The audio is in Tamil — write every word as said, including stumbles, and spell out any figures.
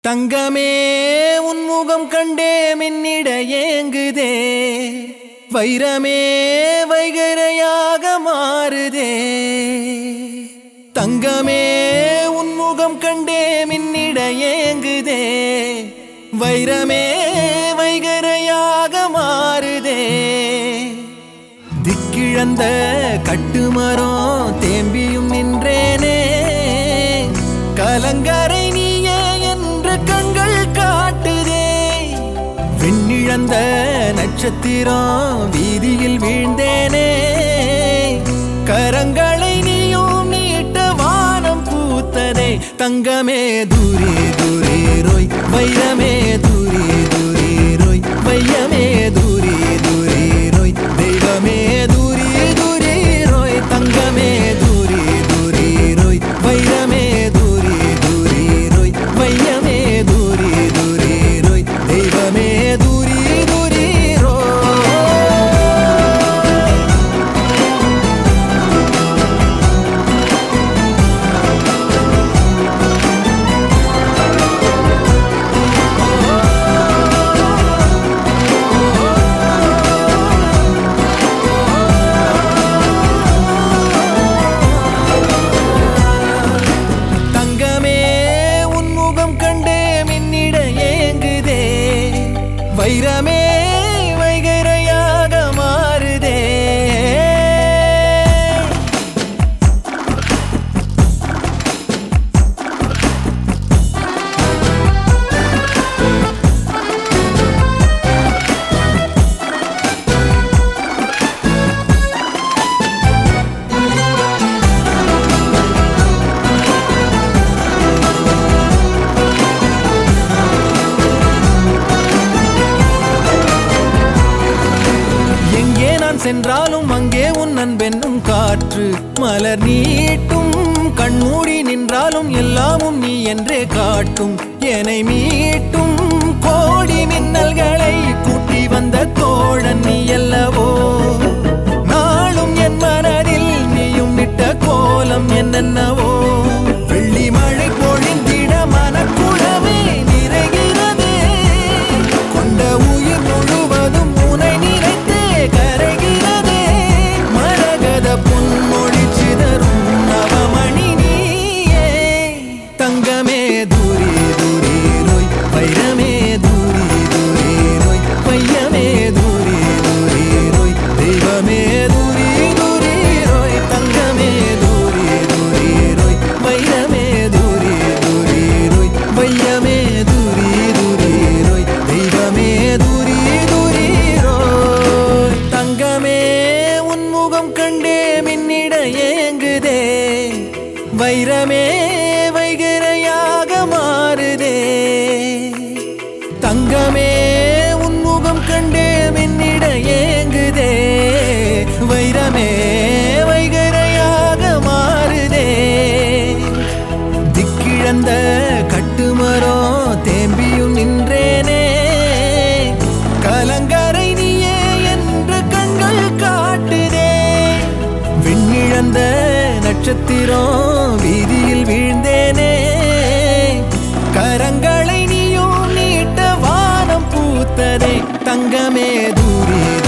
தங்கமே உன்முகம் கண்டே மின்னிட ஏங்குதே, வைரமே வைகரையாக மாறுதே. தங்கமே உன்முகம் கண்டே மின்னிட ஏங்குதே, வைரமே வைகரையாக மாறுதே. திக்கிழந்த கட்டுமரம் தேம்பியும் நின்றேனே, கலங்கரை நீயே என்று கண்கள் காட்டுதே. விண்ணிழந்த நட்சத்திரம் வீதியில் வீழ்ந்தேனே, கரங்களை நீயும் நீட்ட வானம் பூத்ததே. தங்கமே தூரே தூரே ரோய், வைரமே தூரே தூரே ரோய், வையமே தூரே தூரே ரோய், தெய்வமே தூரே தூரே ரோய். தங்கமே தூரே தூரே ரோய், வைரமே தூரே தூரே ரோய், வையமே தூரே தூரே ரோய், தெய்வமே தூரே தூரே ரோய். வைரமே வைகரையாக மாறுதே. சென்றாலும் அங்கே உன் அன்பென்னும் காற்று மலர் நீட்டும். கண்மூடி நின்றாலும் எல்லாமும் நீ என்றே காட்டும். என்னை மீட்டும் கோடி மின்னல்களை கூட்டி வந்த தோழன் நீ அல்லவோ. நாளும் என் மனதில் நீயும் விட்ட கோலம் என்னென்னவோ. வெள்ளி மழை பொழிந்திட மனக்குளமே நிறைகிறதே. கொண்ட உயிர் முழுவதும் உனை நினைத்தே கரைகிறதே. மரகத பொன்மொழி சிதறும் நவமணி நீயே. தங்கமே தூரே தூரே ரோய், வைரமே தூரே தூரே ரோய், வையமே தூரே தூரே ரோய், தெய்வமே தூரே தூரே ரோய். தங்கமே தூரே தூரே ரோய், வைரமே தூரே தூரே ரோய், வையமே தூரே தூரே ரோய், தெய்வமே தூரே தூரே ரோய். தங்கமே உன்முகம் கண்டே மின்னிட ஏங்குதே, வைரமே வைகரையாக மாறுதே. தங்கமே உன்முகம் கண்டே மின்னிட ஏங்குதே, வைரமே வைகரையாக மாறுதே. திக்கிழந்த கட்டுமரம் தேம்பியும் நின்றேனே, கலங்கரை நீயே என்று கண்கள் காட்டுதே. விண்ணிழந்த நட்சத்திரம் வீதியில் வீழ்ந்தேனே, கரங்களை நீயும் நீட்ட வானம் பூத்ததே. தங்கமே தூரே